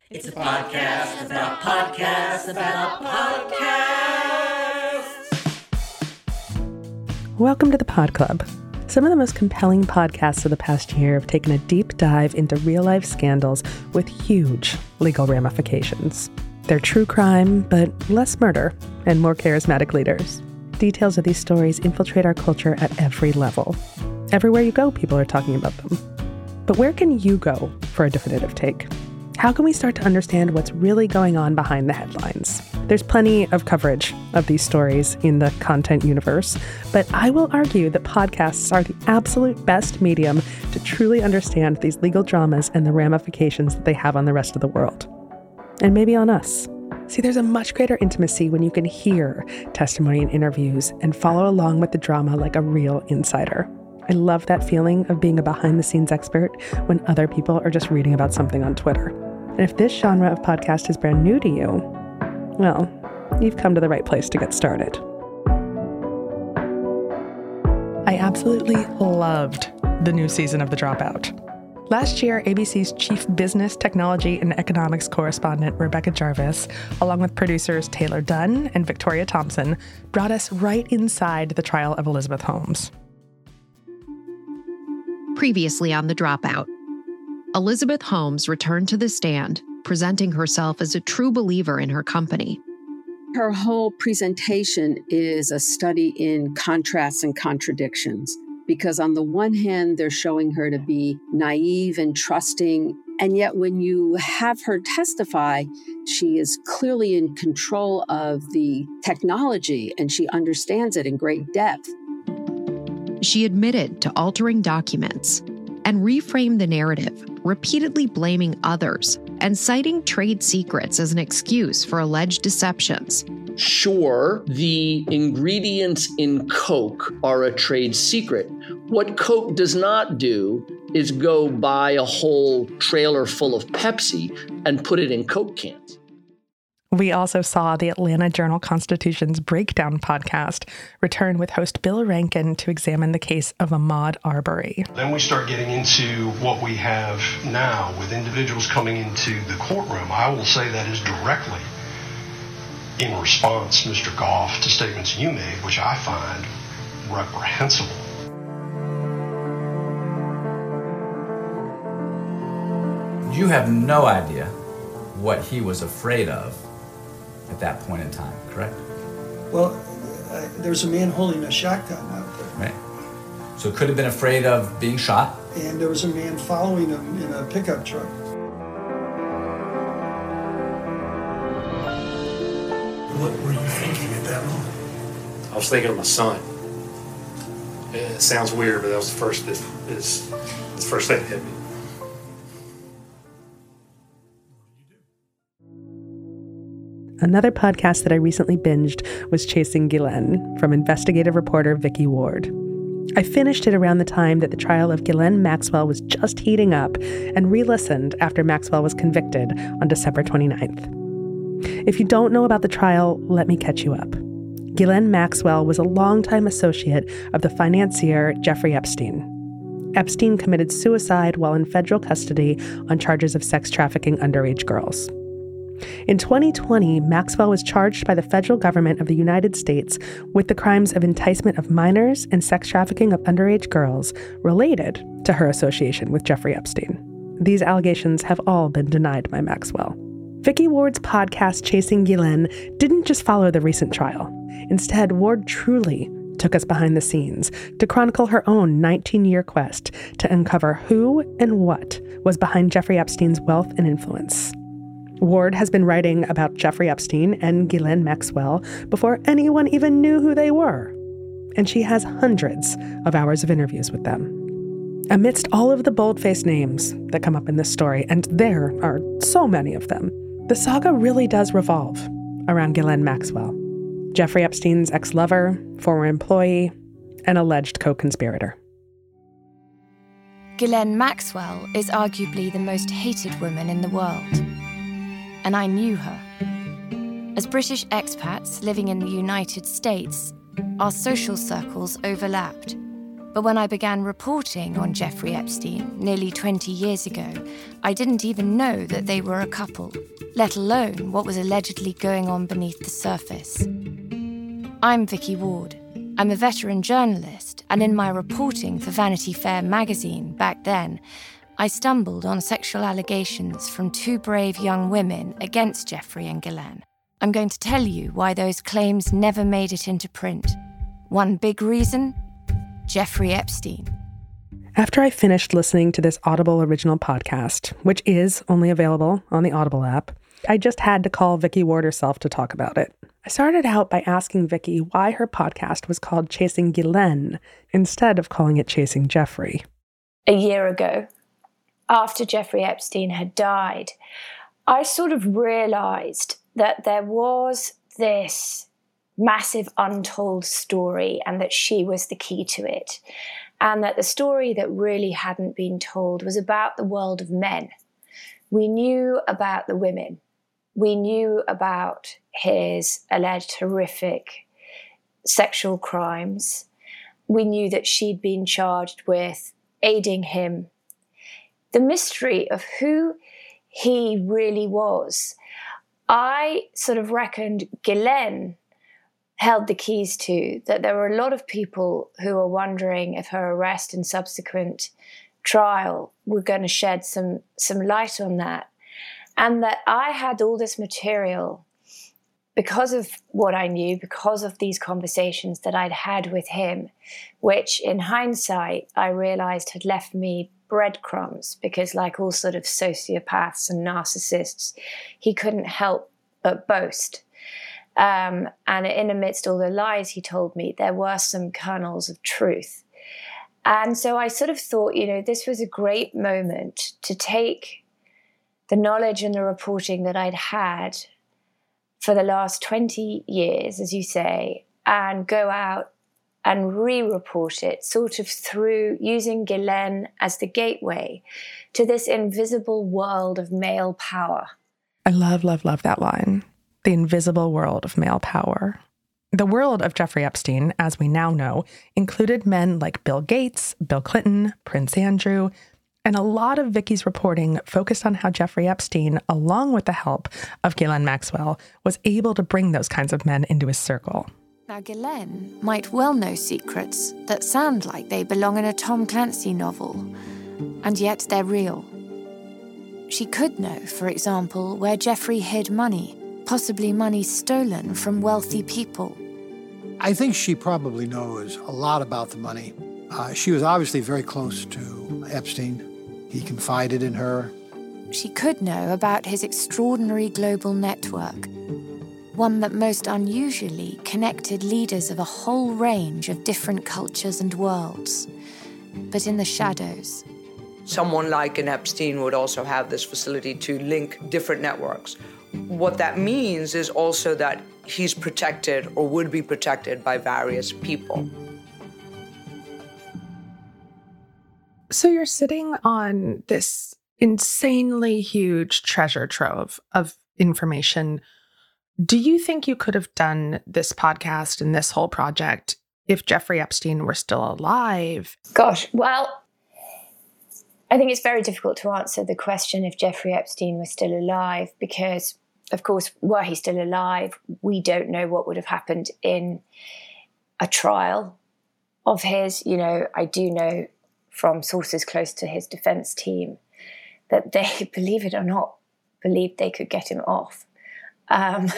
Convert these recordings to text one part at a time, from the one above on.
It's a podcast about podcasts about podcasts. Welcome to the Pod Club. Some of the most compelling podcasts of the past year have taken a deep dive into real-life scandals with huge legal ramifications. They're true crime, but less murder and more charismatic leaders. Details of these stories infiltrate our culture at every level. Everywhere you go, people are talking about them. But where can you go for a definitive take? How can we start to understand what's really going on behind the headlines? There's plenty of coverage of these stories in the content universe, but I will argue that podcasts are the absolute best medium to truly understand these legal dramas and the ramifications that they have on the rest of the world. And maybe on us. See, there's a much greater intimacy when you can hear testimony and interviews and follow along with the drama like a real insider. I love that feeling of being a behind-the-scenes expert when other people are just reading about something on Twitter. And if this genre of podcast is brand new to you, well, you've come to the right place to get started. I absolutely loved the new season of The Dropout. Last year, ABC's chief business, technology, and economics correspondent, Rebecca Jarvis, along with producers Taylor Dunn and Victoria Thompson, brought us right inside the trial of Elizabeth Holmes. Previously on The Dropout, Elizabeth Holmes returned to the stand, presenting herself as a true believer in her company. Her whole presentation is a study in contrasts and contradictions, because on the one hand, they're showing her to be naive and trusting, and yet when you have her testify, she is clearly in control of the technology, and she understands it in great depth. She admitted to altering documents and reframed the narrative, repeatedly blaming others and citing trade secrets as an excuse for alleged deceptions. Sure, the ingredients in Coke are a trade secret. What Coke does not do is go buy a whole trailer full of Pepsi and put it in Coke cans. We also saw the Atlanta Journal-Constitution's Breakdown podcast return with host Bill Rankin to examine the case of Ahmaud Arbery. Then we start getting into what we have now with individuals coming into the courtroom. I will say that is directly in response, Mr. Goff, to statements you made, which I find reprehensible. You have no idea what he was afraid of at that point in time, correct? Well, there's a man holding a shotgun out there. Right. So could have been afraid of being shot? And there was a man following him in a pickup truck. What were you thinking at that moment? I was thinking of my son. It sounds weird, but that was the first thing that hit me. Another podcast that I recently binged was Chasing Ghislaine from investigative reporter Vicky Ward. I finished it around the time that the trial of Ghislaine Maxwell was just heating up and re-listened after Maxwell was convicted on December 29th. If you don't know about the trial, let me catch you up. Ghislaine Maxwell was a longtime associate of the financier Jeffrey Epstein. Epstein committed suicide while in federal custody on charges of sex trafficking underage girls. In 2020, Maxwell was charged by the federal government of the United States with the crimes of enticement of minors and sex trafficking of underage girls related to her association with Jeffrey Epstein. These allegations have all been denied by Maxwell. Vicky Ward's podcast, Chasing Ghislaine, didn't just follow the recent trial. Instead, Ward truly took us behind the scenes to chronicle her own 19-year quest to uncover who and what was behind Jeffrey Epstein's wealth and influence. Ward has been writing about Jeffrey Epstein and Ghislaine Maxwell before anyone even knew who they were, and she has hundreds of hours of interviews with them. Amidst all of the bold-faced names that come up in this story, and there are so many of them, the saga really does revolve around Ghislaine Maxwell, Jeffrey Epstein's ex-lover, former employee, and alleged co-conspirator. Ghislaine Maxwell is arguably the most hated woman in the world. And I knew her. As British expats living in the United States, our social circles overlapped. But when I began reporting on Jeffrey Epstein nearly 20 years ago, I didn't even know that they were a couple, let alone what was allegedly going on beneath the surface. I'm Vicky Ward. I'm a veteran journalist, and in my reporting for Vanity Fair magazine back then, I stumbled on sexual allegations from two brave young women against Jeffrey and Ghislaine. I'm going to tell you why those claims never made it into print. One big reason: Jeffrey Epstein. After I finished listening to this Audible original podcast, which is only available on the Audible app, I just had to call Vicky Ward herself to talk about it. I started out by asking Vicky why her podcast was called Chasing Ghislaine instead of calling it Chasing Jeffrey. A year ago, after Jeffrey Epstein had died, I sort of realized that there was this massive untold story and that she was the key to it. And that the story that really hadn't been told was about the world of men. We knew about the women. We knew about his alleged horrific sexual crimes. We knew that she'd been charged with aiding him. The mystery of who he really was, I sort of reckoned Ghislaine held the keys to, that there were a lot of people who were wondering if her arrest and subsequent trial were going to shed some light on that. And that I had all this material because of what I knew, because of these conversations that I'd had with him, which in hindsight, I realized had left me breadcrumbs because, like all sort of sociopaths and narcissists, he couldn't help but boast. And in amidst all the lies he told me, there were some kernels of truth. And so I sort of thought, this was a great moment to take the knowledge and the reporting that I'd had for the last 20 years, as you say, and go out and re-report it sort of through using Ghislaine as the gateway to this invisible world of male power. I love, love, love that line. The invisible world of male power. The world of Jeffrey Epstein, as we now know, included men like Bill Gates, Bill Clinton, Prince Andrew, and a lot of Vicky's reporting focused on how Jeffrey Epstein, along with the help of Ghislaine Maxwell, was able to bring those kinds of men into his circle. Now, Ghislaine might well know secrets that sound like they belong in a Tom Clancy novel, and yet they're real. She could know, for example, where Jeffrey hid money, possibly money stolen from wealthy people. I think she probably knows a lot about the money. She was obviously very close to Epstein. He confided in her. She could know about his extraordinary global network, one that most unusually connected leaders of a whole range of different cultures and worlds, but in the shadows. Someone like an Epstein would also have this facility to link different networks. What that means is also that he's protected or would be protected by various people. So you're sitting on this insanely huge treasure trove of information. Do you think you could have done this podcast and this whole project if Jeffrey Epstein were still alive? Gosh, well, I think it's very difficult to answer the question if Jeffrey Epstein was still alive because, of course, were he still alive, we don't know what would have happened in a trial of his. I do know from sources close to his defense team that they, believe it or not, believed they could get him off. And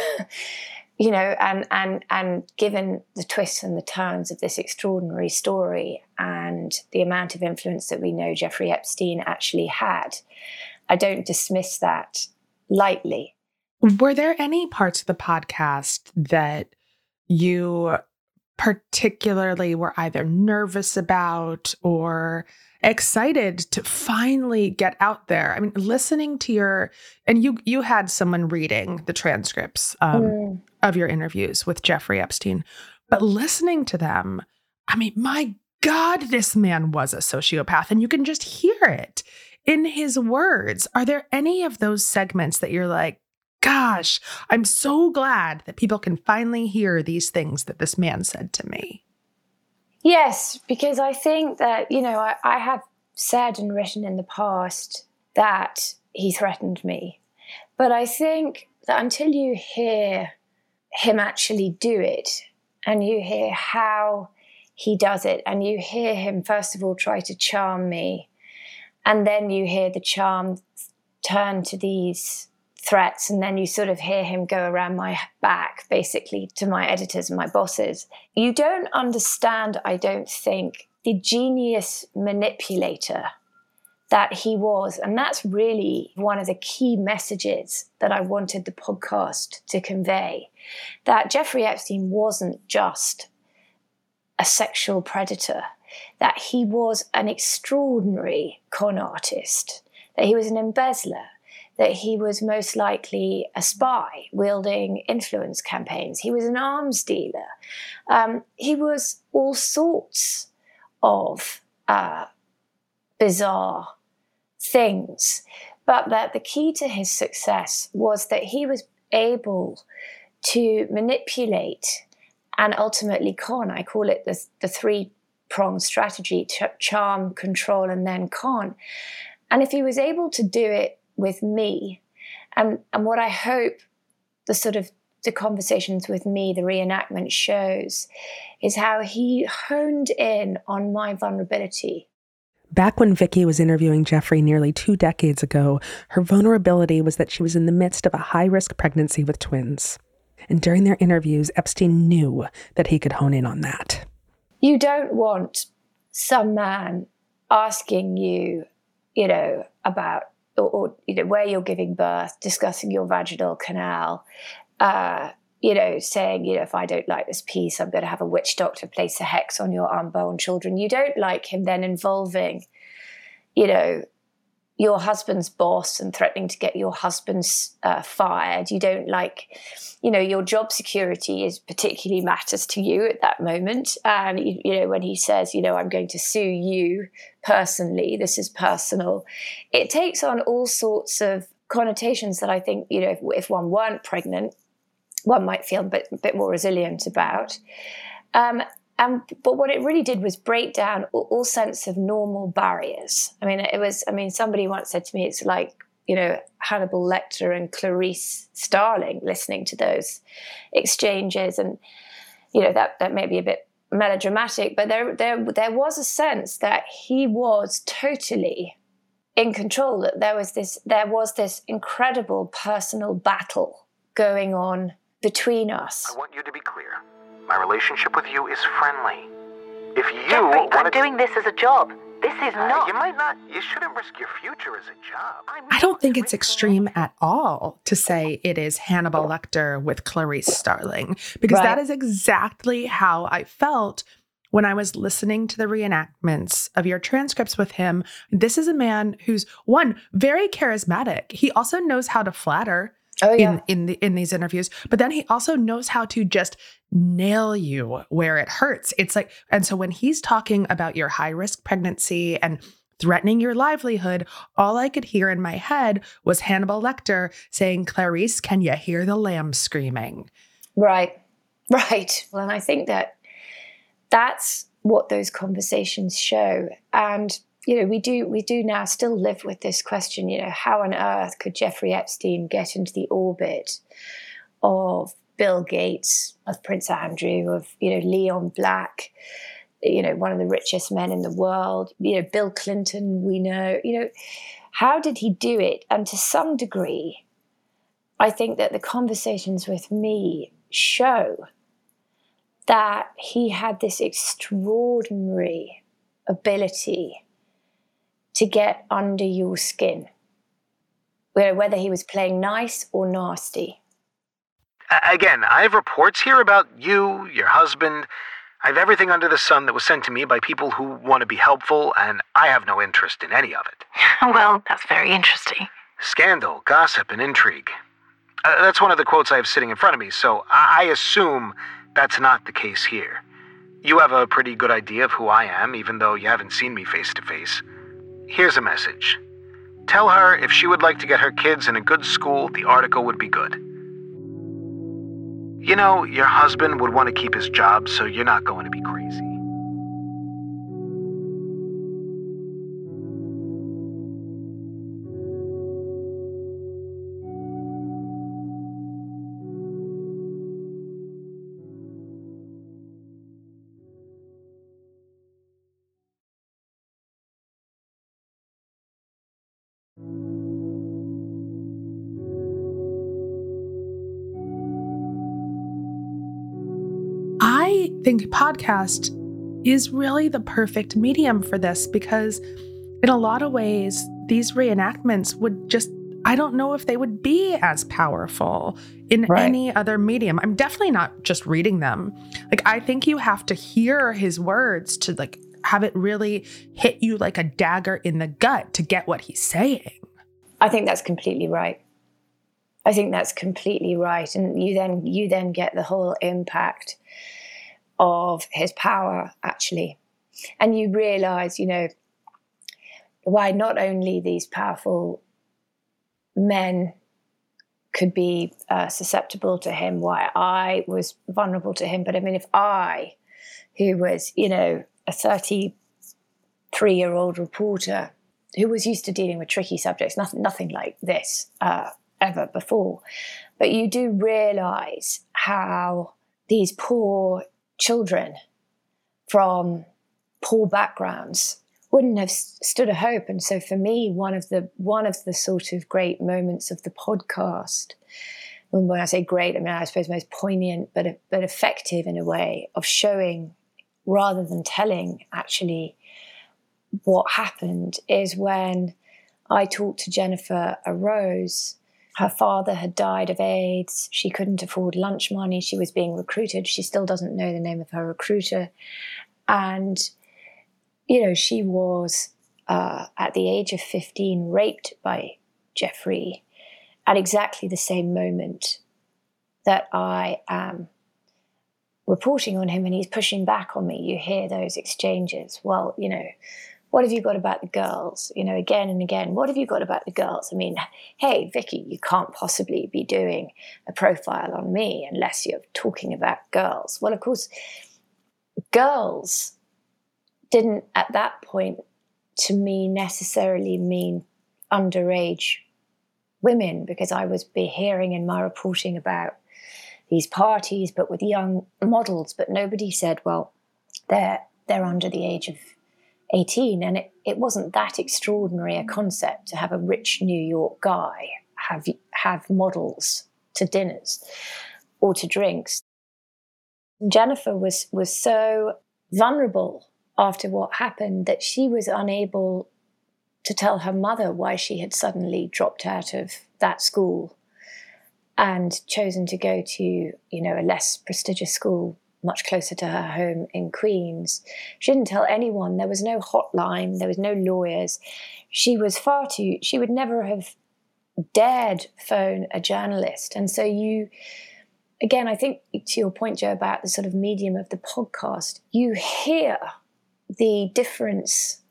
given the twists and the turns of this extraordinary story and the amount of influence that we know Jeffrey Epstein actually had, I don't dismiss that lightly. Were there any parts of the podcast that you particularly were either nervous about or excited to finally get out there? I mean, listening to and you had someone reading the transcripts of your interviews with Jeffrey Epstein, but listening to them, I mean, my God, this man was a sociopath, and you can just hear it in his words. Are there any of those segments that you're like, gosh, I'm so glad that people can finally hear these things that this man said to me? Yes, because I think that, I have said and written in the past that he threatened me. But I think that until you hear him actually do it, and you hear how he does it, and you hear him, first of all, try to charm me, and then you hear the charm turn to these threats, and then you sort of hear him go around my back, basically, to my editors and my bosses. You don't understand, I don't think, the genius manipulator that he was. And that's really one of the key messages that I wanted the podcast to convey, that Jeffrey Epstein wasn't just a sexual predator, that he was an extraordinary con artist, that he was an embezzler, that he was most likely a spy wielding influence campaigns. He was an arms dealer. He was all sorts of bizarre things. But that the key to his success was that he was able to manipulate and ultimately con. I call it the three-pronged strategy: charm, control, and then con. And if he was able to do it with me, and what I hope the conversations with me, the reenactment shows, is how he honed in on my vulnerability. Back when Vicky was interviewing Jeffrey nearly 2 decades ago, her vulnerability was that she was in the midst of a high-risk pregnancy with twins. And during their interviews, Epstein knew that he could hone in on that. You don't want some man asking you, about or where you're giving birth, discussing your vaginal canal, saying, if I don't like this piece, I'm going to have a witch doctor place a hex on your unborn children. You don't like him then involving, your husband's boss and threatening to get your husband fired. You don't like, your job security is particularly matters to you at that moment. And, when he says, I'm going to sue you personally, this is personal, it takes on all sorts of connotations that I think, if one weren't pregnant, one might feel a bit more resilient about. But what it really did was break down all sense of normal barriers. Somebody once said to me, it's like, Hannibal Lecter and Clarice Starling listening to those exchanges. And, that may be a bit melodramatic, but there was a sense that he was totally in control, that there was this incredible personal battle going on between us. I want you to be clear. My relationship with you is friendly. If you Jeffrey, I'm doing this as a job. This is not. You shouldn't risk your future as a job. I don't think it's extreme at all to say it is Hannibal Lecter with Clarice Starling, because that is exactly how I felt when I was listening to the reenactments of your transcripts with him. This is a man who's, one, very charismatic. He also knows how to flatter. In these interviews, but then he also knows how to just nail you where it hurts. It's like, and so when he's talking about your high-risk pregnancy and threatening your livelihood, all I could hear in my head was Hannibal Lecter saying, "Clarice, can you hear the lamb screaming?" Right. Well, and I think that's what those conversations show. And we do now still live with this question, how on earth could Jeffrey Epstein get into the orbit of Bill Gates, of Prince Andrew, of, Leon Black, one of the richest men in the world, Bill Clinton, we know, how did he do it? And to some degree, I think that the conversations with me show that he had this extraordinary ability to get under your skin, whether he was playing nice or nasty. Again, I have reports here about you, your husband. I have everything under the sun that was sent to me by people who want to be helpful, and I have no interest in any of it. Well, that's very interesting. Scandal, gossip, and intrigue. That's one of the quotes I have sitting in front of me, so I assume that's not the case here. You have a pretty good idea of who I am, even though you haven't seen me face to face. Here's a message. Tell her if she would like to get her kids in a good school, the article would be good. Your husband would want to keep his job, so you're not going to be crazy. think podcast is really the perfect medium for this, because in a lot of ways, these reenactments would just, I don't know if they would be as powerful in any other medium. I'm definitely not just reading them. Like, I think you have to hear his words to like have it really hit you like a dagger in the gut to get what he's saying. I think that's completely right. I think that's completely right. And you then get the whole impact of his power, actually. And you realize, you know, why not only these powerful men could be susceptible to him, why I was vulnerable to him. But I mean, if I, who was, you know, a 33-year-old reporter who was used to dealing with tricky subjects, nothing like this ever before, but you do realize how these poor children from poor backgrounds wouldn't have stood a hope. And so for me, one of the sort of great moments of the podcast, and when I say great, I mean, I suppose most poignant, but effective in a way of showing rather than telling actually what happened, is when I talked to Jennifer Arose. Her father had died of AIDS. She couldn't afford lunch money. She was being recruited. She still doesn't know the name of her recruiter. And, you know, she was, at the age of 15, raped by Jeffrey at exactly the same moment that I am reporting on him, and he's pushing back on me. You hear those exchanges. Well, you know, what have you got about the girls? You know, again and again, what have you got about the girls? I mean, hey, Vicky, you can't possibly be doing a profile on me unless you're talking about girls. Well, of course, girls didn't at that point to me necessarily mean underage women, because I was hearing in my reporting about these parties, but with young models, but nobody said, well, they're under the age of 18. And it wasn't that extraordinary a concept to have a rich New York guy have models to dinners or to drinks. Jennifer was so vulnerable after what happened that she was unable to tell her mother why she had suddenly dropped out of that school and chosen to go to, you know, a less prestigious school much closer to her home in Queens. She didn't tell anyone. There was no hotline. There was no lawyers. She was she would never have dared phone a journalist. And so again, I think to your point, Joe, about the sort of medium of the podcast, you hear the difference.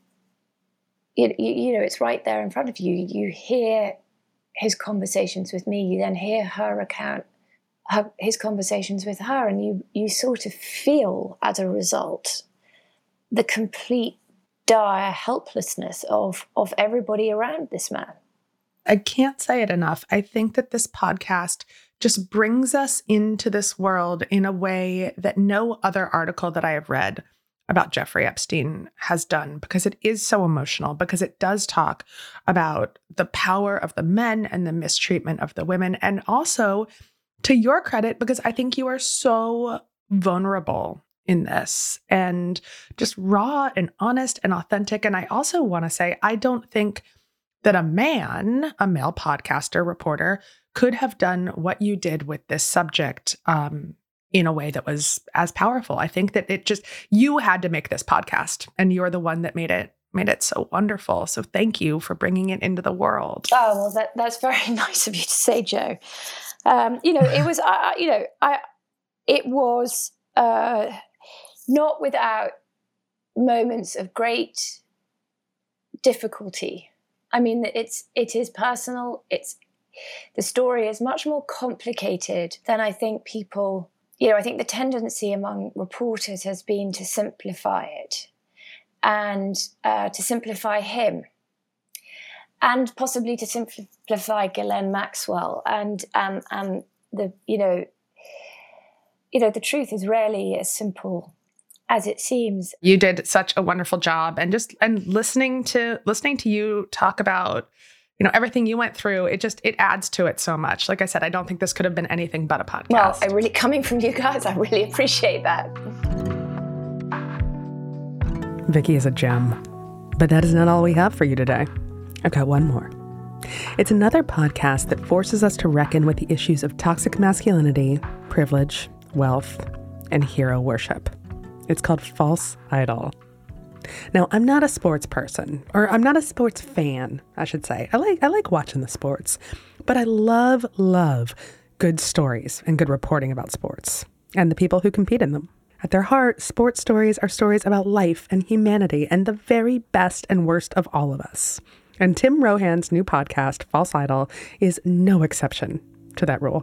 You know, it's right there in front of you. You hear his conversations with me. You then hear her account, his conversations with her, and you sort of feel, as a result, the complete dire helplessness of everybody around this man. I can't say it enough. I think that this podcast just brings us into this world in a way that no other article that I have read about Jeffrey Epstein has done, because it is so emotional, because it does talk about the power of the men and the mistreatment of the women. And also, to your credit, because I think you are so vulnerable in this and just raw and honest and authentic. And I also want to say, I don't think that a male podcaster, reporter, could have done what you did with this subject in a way that was as powerful. I think that you had to make this podcast, and you're the one that made it so wonderful. So thank you for bringing it into the world. Oh, well, that's very nice of you to say, Joe. You know, it was, it was not without moments of great difficulty. I mean, it is personal. The story is much more complicated than I think people. You know, I think the tendency among reporters has been to simplify it, and to simplify him, and possibly to simplify Ghislaine Maxwell, and the the truth is rarely as simple as it seems. You did such a wonderful job, and listening to you talk about everything you went through, it adds to it so much. Like I said, I don't think this could have been anything but a podcast. Well, coming from you guys, I really appreciate that. Vicky is a gem. But that is not all we have for you today. I've got one more. It's another podcast that forces us to reckon with the issues of toxic masculinity, privilege, wealth, and hero worship. It's called False Idol. Now, I'm not a sports person, or I'm not a sports fan, I should say. I like watching the sports, but I love good stories and good reporting about sports and the people who compete in them. At their heart, sports stories are stories about life and humanity and the very best and worst of all of us. And Tim Rohan's new podcast, False Idol, is no exception to that rule.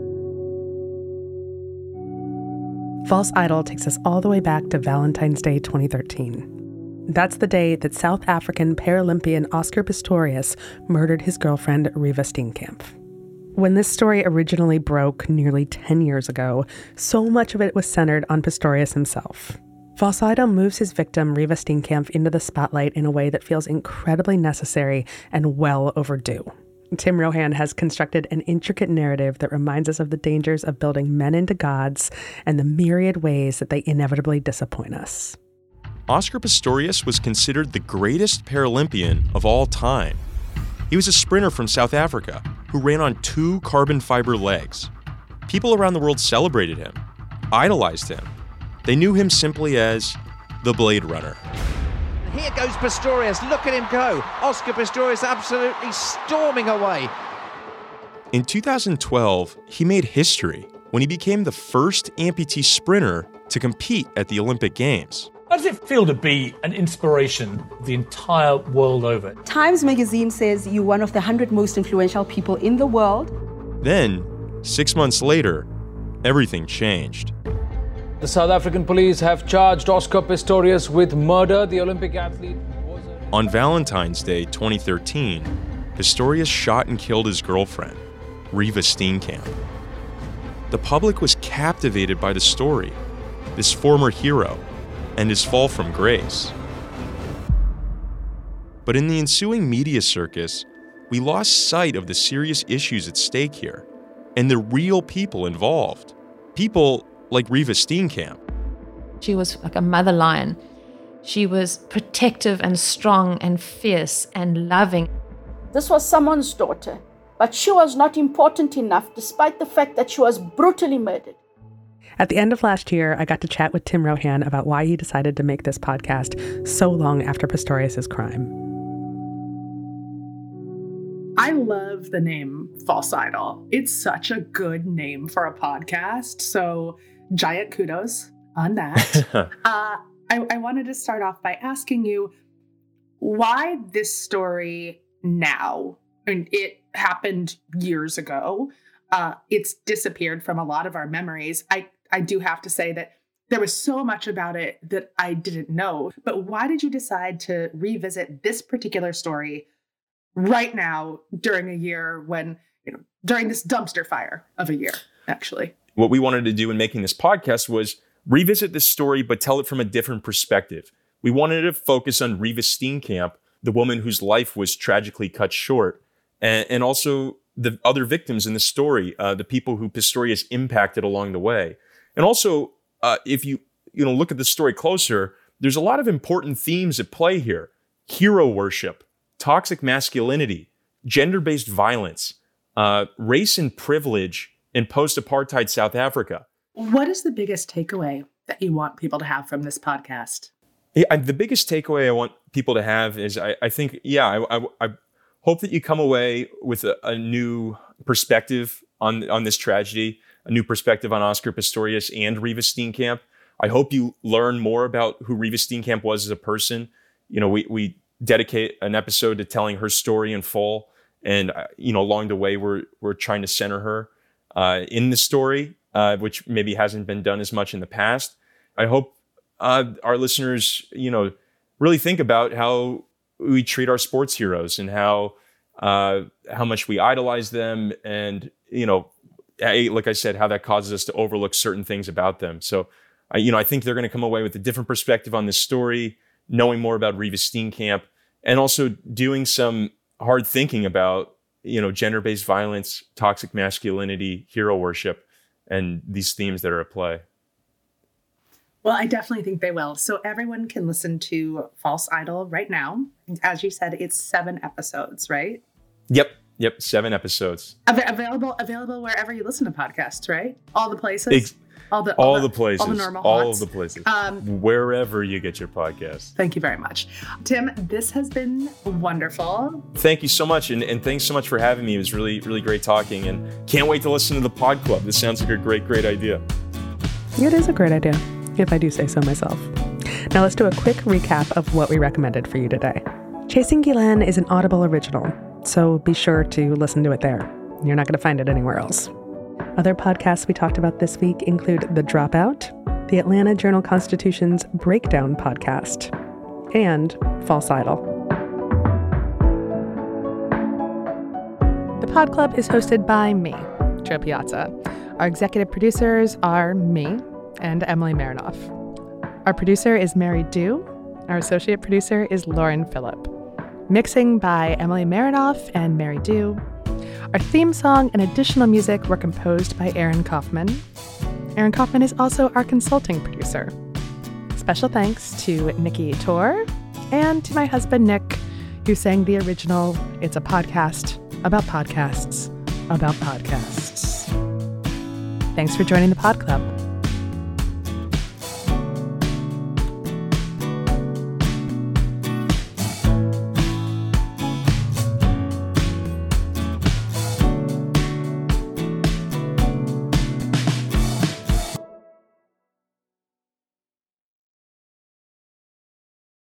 False Idol takes us all the way back to Valentine's Day 2013. That's the day that South African Paralympian Oscar Pistorius murdered his girlfriend, Reeva Steenkamp. When this story originally broke nearly 10 years ago, so much of it was centered on Pistorius himself. False Idol moves his victim, Reeva Steenkamp, into the spotlight in a way that feels incredibly necessary and well overdue. Tim Rohan has constructed an intricate narrative that reminds us of the dangers of building men into gods and the myriad ways that they inevitably disappoint us. Oscar Pistorius was considered the greatest Paralympian of all time. He was a sprinter from South Africa who ran on 2 carbon fiber legs. People around the world celebrated him, idolized him. They knew him simply as the Blade Runner. Here goes Pistorius, look at him go. Oscar Pistorius absolutely storming away. In 2012, he made history when he became the first amputee sprinter to compete at the Olympic Games. How does it feel to be an inspiration the entire world over? Times magazine says you're one of the 100 most influential people in the world. Then, 6 months later, everything changed. The South African police have charged Oscar Pistorius with murder. The Olympic athlete was... On Valentine's Day 2013, Pistorius shot and killed his girlfriend, Reeva Steenkamp. The public was captivated by the story, this former hero, and his fall from grace. But in the ensuing media circus, we lost sight of the serious issues at stake here and the real people involved. People like Reeva Steenkamp. She was like a mother lion. She was protective and strong and fierce and loving. This was someone's daughter, but she was not important enough despite the fact that she was brutally murdered. At the end of last year, I got to chat with Tim Rohan about why he decided to make this podcast so long after Pistorius' crime. I love the name False Idol. It's such a good name for a podcast, so giant kudos on that. I wanted to start off by asking you, why this story now? And it happened years ago. It's disappeared from a lot of our memories. I do have to say that there was so much about it that I didn't know. But why did you decide to revisit this particular story right now during a year when, during this dumpster fire of a year, actually? What we wanted to do in making this podcast was revisit this story, but tell it from a different perspective. We wanted to focus on Reeva Steenkamp, the woman whose life was tragically cut short, and also the other victims in the story, the people who Pistorius impacted along the way. And also, if you look at the story closer, there's a lot of important themes at play here. Hero worship, toxic masculinity, gender-based violence, race and privilege in post-apartheid South Africa. What is the biggest takeaway that you want people to have from this podcast? Yeah, the biggest takeaway I want people to have is I hope that you come away with a new perspective on this tragedy, a new perspective on Oscar Pistorius and Reeva Steenkamp. I hope you learn more about who Reeva Steenkamp was as a person. We dedicate an episode to telling her story in full. And, along the way, we're trying to center her in the story, which maybe hasn't been done as much in the past. I hope our listeners, really think about how we treat our sports heroes and how much we idolize them. And, like I said, how that causes us to overlook certain things about them. So, I think they're going to come away with a different perspective on this story, knowing more about Reeva Steenkamp, and also doing some hard thinking about, gender-based violence, toxic masculinity, hero worship, and these themes that are at play. Well, I definitely think they will. So everyone can listen to False Idol right now. As you said, it's 7 episodes, right? Yep. 7 episodes. Available wherever you listen to podcasts, right? All the places. All the places. All the normal all haunts. of the places. Wherever you get your podcasts. Thank you very much. Tim, this has been wonderful. Thank you so much. And thanks so much for having me. It was really, really great talking. And can't wait to listen to the Pod Club. This sounds like a great, great idea. It is a great idea, if I do say so myself. Now let's do a quick recap of what we recommended for you today. Chasing Ghislaine is an Audible original, so be sure to listen to it there. You're not going to find it anywhere else. Other podcasts we talked about this week include The Dropout, the Atlanta Journal-Constitution's Breakdown podcast, and False Idol. The Pod Club is hosted by me, Joe Piazza. Our executive producers are me and Emily Marinoff. Our producer is Mary Dew. Our associate producer is Lauren Phillip. Mixing by Emily Marinoff and Mary Dew. Our theme song and additional music were composed by Aaron Kaufman. Aaron Kaufman is also our consulting producer. Special thanks to Nikki Tor and to my husband, Nick, who sang the original It's a Podcast about podcasts about podcasts. Thanks for joining the Pod Club.